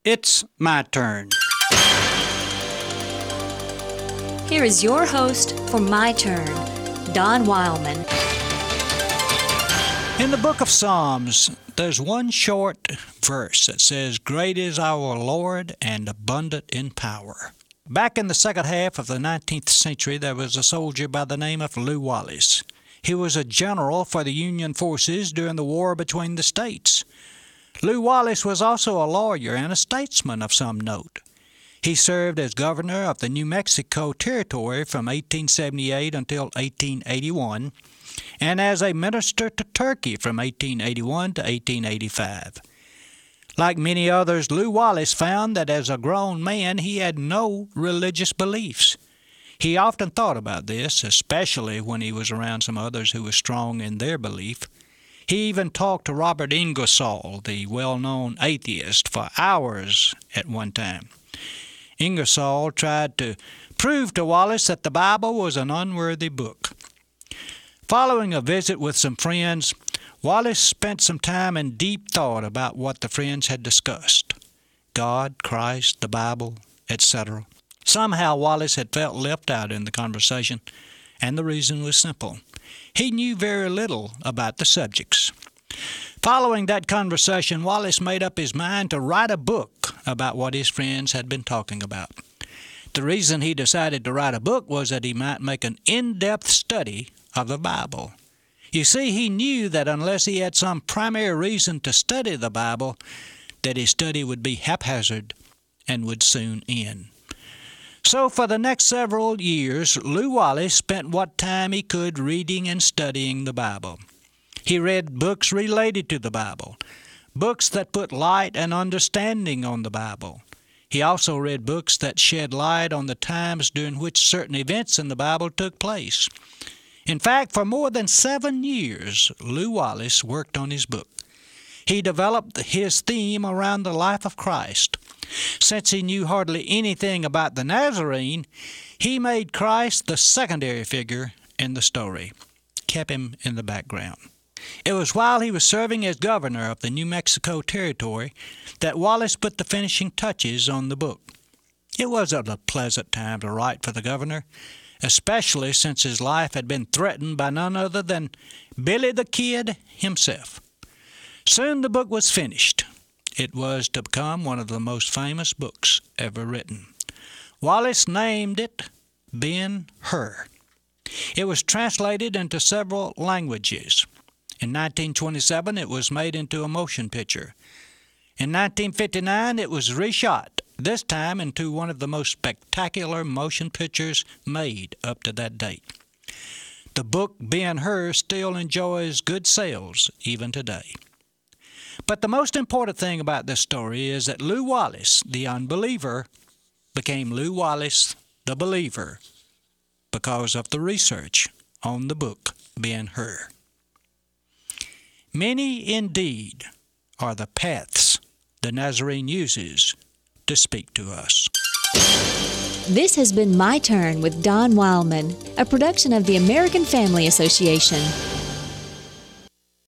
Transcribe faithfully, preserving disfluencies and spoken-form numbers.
It's my turn. Here is your host for My Turn, Don Wildman. In the book of Psalms, there's one short verse that says, "Great is our Lord and abundant in power." Back in the second half of the nineteenth century, there was a soldier by the name of Lew Wallace. He was a general for the Union forces during the war between the states. Lew Wallace was also a lawyer and a statesman of some note. He served as governor of the New Mexico Territory from eighteen seventy-eight until eighteen eighty-one, and as a minister to Turkey from eighteen eighty-one to eighteen eighty-five. Like many others, Lew Wallace found that as a grown man he had no religious beliefs. He often thought about this, especially when he was around some others who were strong in their belief. He even talked to Robert Ingersoll, the well-known atheist, for hours at one time. Ingersoll tried to prove to Wallace that the Bible was an unworthy book. Following a visit with some friends, Wallace spent some time in deep thought about what the friends had discussed: God, Christ, the Bible, et cetera. Somehow Wallace had felt left out in the conversation, and the reason was simple. He knew very little about the subjects. Following that conversation, Wallace made up his mind to write a book about what his friends had been talking about. The reason he decided to write a book was that he might make an in-depth study of the Bible. You see, he knew that unless he had some primary reason to study the Bible, that his study would be haphazard and would soon end. So for the next several years, Lew Wallace spent what time he could reading and studying the Bible. He read books related to the Bible, books that put light and understanding on the Bible. He also read books that shed light on the times during which certain events in the Bible took place. In fact, for more than seven years, Lew Wallace worked on his book. He developed his theme around the life of Christ. Since he knew hardly anything about the Nazarene, he made Christ the secondary figure in the story, kept him in the background. It was while he was serving as governor of the New Mexico Territory that Wallace put the finishing touches on the book. It wasn't a pleasant time to write for the governor, especially since his life had been threatened by none other than Billy the Kid himself. Soon the book was finished. It was to become one of the most famous books ever written. Wallace named it Ben-Hur. It was translated into several languages. In nineteen twenty-seven, it was made into a motion picture. In nineteen fifty-nine, it was reshot, this time into one of the most spectacular motion pictures made up to that date. The book Ben-Hur still enjoys good sales even today. But the most important thing about this story is that Lew Wallace, the unbeliever, became Lew Wallace, the believer, because of the research on the book Ben-Hur. Many indeed are the paths the Nazarene uses to speak to us. This has been My Turn with Don Wildman, a production of the American Family Association.